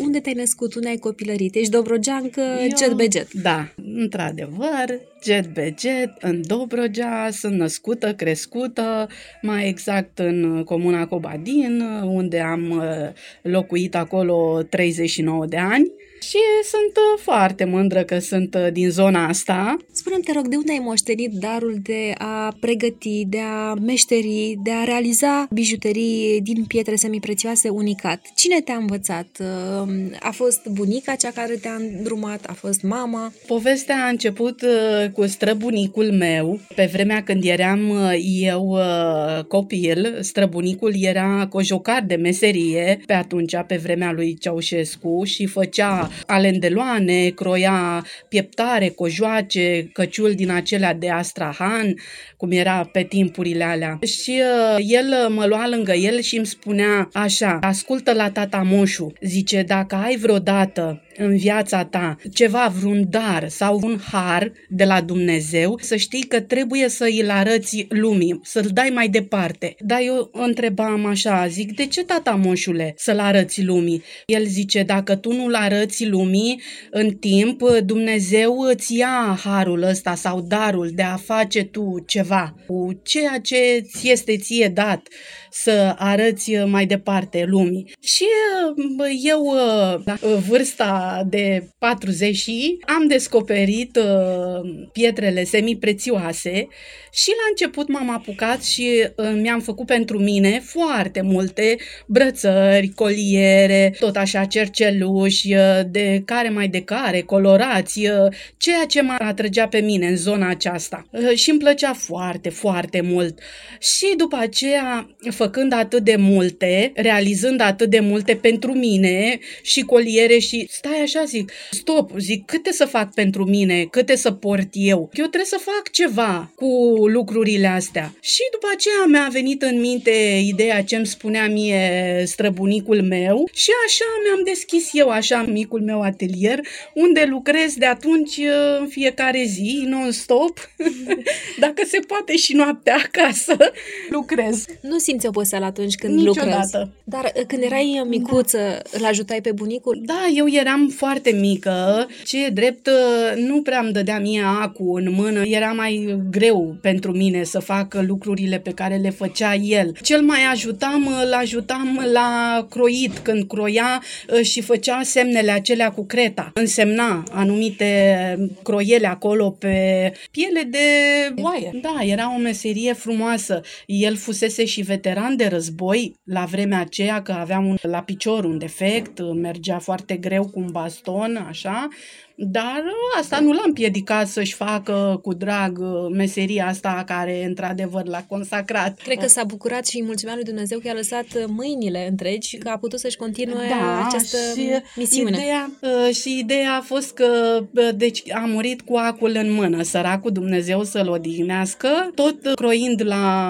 unde te-ai născut? Unde ai copilărit? Ești dobrogeancă, jet be jet. Da, într-adevăr, jet be jet, în Dobrogea, sunt născută, crescută, mai exact în comuna Cobadin, unde am locuit acolo 39 de ani. Și sunt foarte mândră că sunt din zona asta. Spune-mi, te rog, de unde ai moștenit darul de a pregăti, de a meșteri, de a realiza bijuterii din pietre semiprețioase unicat? Cine te-a învățat? A fost bunica cea care te-a îndrumat? A fost mama? Povestea a început cu străbunicul meu. Pe vremea când eram eu copil, străbunicul era cojocar de meserie, pe atunci, pe vremea lui Ceaușescu, și făcea alendeloane, croia pieptare, cojoace, căciuli din acelea de Astrahan, cum era pe timpurile alea. Și el mă lua lângă el și îmi spunea așa: ascultă la tata Moșu, zice, dacă ai vreodată în viața ta ceva, vreun dar sau un har de la Dumnezeu, să știi că trebuie să îl arăți lumii, să-l dai mai departe. Dar eu întrebam așa, zic, de ce, tata Moșule, să-l arăți lumii? El zice, dacă tu nu-l arăți lumii în timp, Dumnezeu îți ia harul ăsta sau darul de a face tu ceva cu ceea ce ți este ție dat, să arăți mai departe lumii. Și eu, la vârsta de 40, am descoperit pietrele semiprețioase și la început m-am apucat și mi-am făcut pentru mine foarte multe brățări, coliere, tot așa cerceluși, de care mai de care, colorați, ceea ce mă atrăgea pe mine în zona aceasta. Și îmi plăcea foarte, foarte mult. Și după aceea, făcând atât de multe, realizând atât de multe pentru mine și coliere și stai așa, zic, stop, zic, câte să fac pentru mine, câte să port eu? Eu trebuie să fac ceva cu lucrurile astea. Și după aceea mi-a venit în minte ideea ce îmi spunea mie străbunicul meu și așa mi-am deschis eu așa micul meu atelier, unde lucrez de atunci în fiecare zi, non-stop, dacă se poate și noaptea acasă, lucrez. Nu simți oboseală atunci când Niciodată. lucrezi? Dar când erai micuță, îl ajutai pe bunicul? Da, eu eram foarte mică, ce e drept, nu prea îmi dădea mie acu în mână, era mai greu pentru mine să fac lucrurile pe care le făcea el. Cel mai îl ajutam la croit, când croia și făcea semnele acelea cu creta. Însemna anumite croiele acolo pe piele de oaie. Da, era o meserie frumoasă. El fusese și veteran de război la vremea aceea, că avea la picior un defect, mergea foarte greu cu un baston, așa, dar asta nu l-a împiedicat să-și facă cu drag meseria asta care într-adevăr l-a consacrat. Cred că s-a bucurat și îi mulțumea lui Dumnezeu că i-a lăsat mâinile întregi și că a putut să-și continue această misiune. Ideea a fost că deci a murit cu acul în mână, săracul, Dumnezeu să-l odihnească, tot croind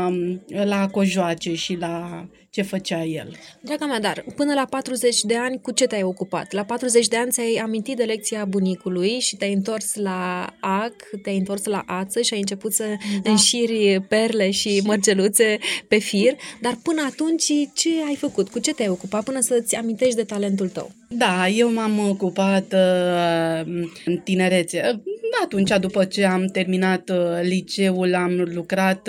la cojoace și la ce făcea el. Draga mea, dar până la 40 de ani cu ce te-ai ocupat? La 40 de ani ți-ai amintit de lecția bunicului și te-ai întors la ac, te-ai întors la ață și ai început să înșiri perle și mărgeluțe pe fir, dar până atunci ce ai făcut? Cu ce te-ai ocupat până să-ți amintești de talentul tău? Da, eu m-am ocupat în tinerețe. Atunci, după ce am terminat liceul, am lucrat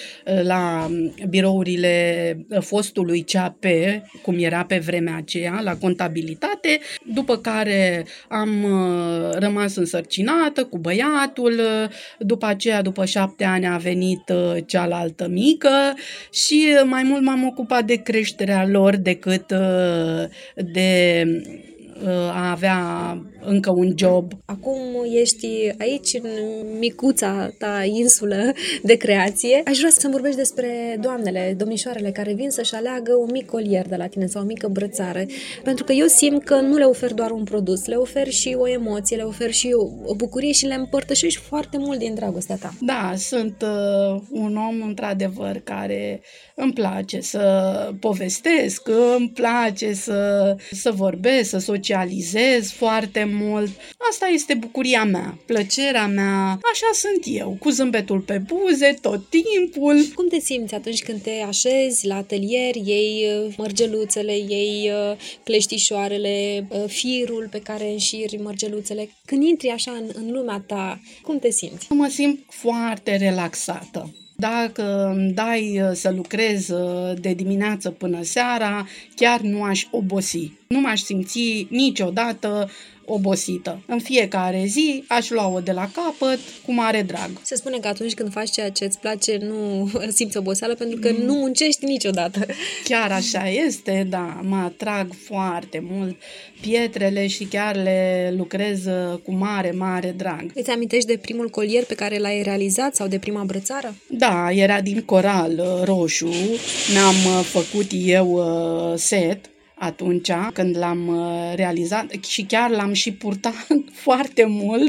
la birourile fostului CAP, cum era pe vremea aceea, la contabilitate, după care am rămas însărcinată cu băiatul, după aceea, după 7 ani, a venit cealaltă mică și mai mult m-am ocupat de creșterea lor decât de a avea încă un job. Acum ești aici, în micuța ta insulă de creație. Aș vrea să-mi vorbești despre doamnele, domnișoarele care vin să-și aleagă un mic colier de la tine sau o mică brățară, pentru că eu simt că nu le ofer doar un produs, le ofer și o emoție, le ofer și o bucurie și le împărtășești foarte mult din dragostea ta. Da, sunt un om într-adevăr care îmi place să povestesc, îmi place să vorbesc, să socializez, socializez foarte mult. Asta este bucuria mea, plăcerea mea, așa sunt eu, cu zâmbetul pe buze tot timpul. Cum te simți atunci când te așezi la atelier, iei mărgeluțele, iei cleștișoarele, firul pe care înșiri mărgeluțele? Când intri așa în lumea ta, cum te simți? Mă simt foarte relaxată. Dacă îmi dai să lucrez de dimineață până seara, chiar nu aș obosi. Nu m-aș simți niciodată obosită. În fiecare zi aș lua-o de la capăt cu mare drag. Se spune că atunci când faci ceea ce îți place, nu simți oboseală pentru că nu muncești niciodată. Chiar așa este, da, mă atrag foarte mult pietrele și chiar le lucrez cu mare, mare drag. Îți amintești de primul colier pe care l-ai realizat sau de prima brățară? Da, era din coral roșu, mi-am făcut eu set atunci când l-am realizat și chiar l-am și purtat foarte mult,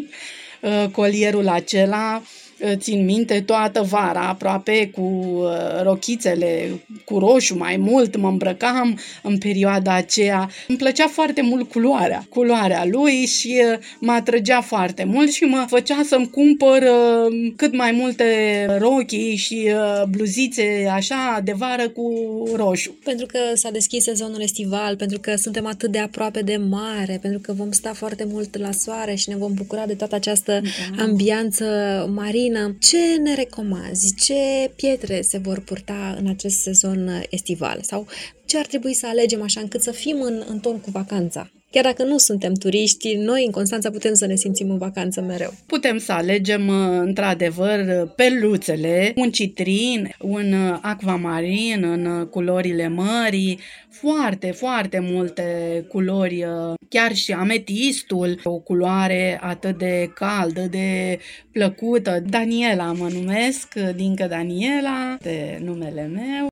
colierul acela. Țin minte toată vara, aproape cu rochițele, cu roșu mai mult, mă îmbrăcam în perioada aceea. Îmi plăcea foarte mult culoarea lui și mă atrăgea foarte mult și mă făcea să-mi cumpăr cât mai multe rochii și bluzițe așa de vară cu roșu. Pentru că s-a deschis sezonul estival, pentru că suntem atât de aproape de mare, pentru că vom sta foarte mult la soare și ne vom bucura de toată această ambianță marină. Ce ne recomanzi? Ce pietre se vor purta în acest sezon estival? Sau ce ar trebui să alegem așa încât să fim în ton cu vacanța? Chiar dacă nu suntem turiști, noi în Constanța putem să ne simțim în vacanță mereu. Putem să alegem într-adevăr perluțele, un citrin, un acvamarin în culorile mării, foarte, foarte multe culori, chiar și ametistul, o culoare atât de caldă, de plăcută. Daniela mă numesc, Dincă Daniela, de numele meu.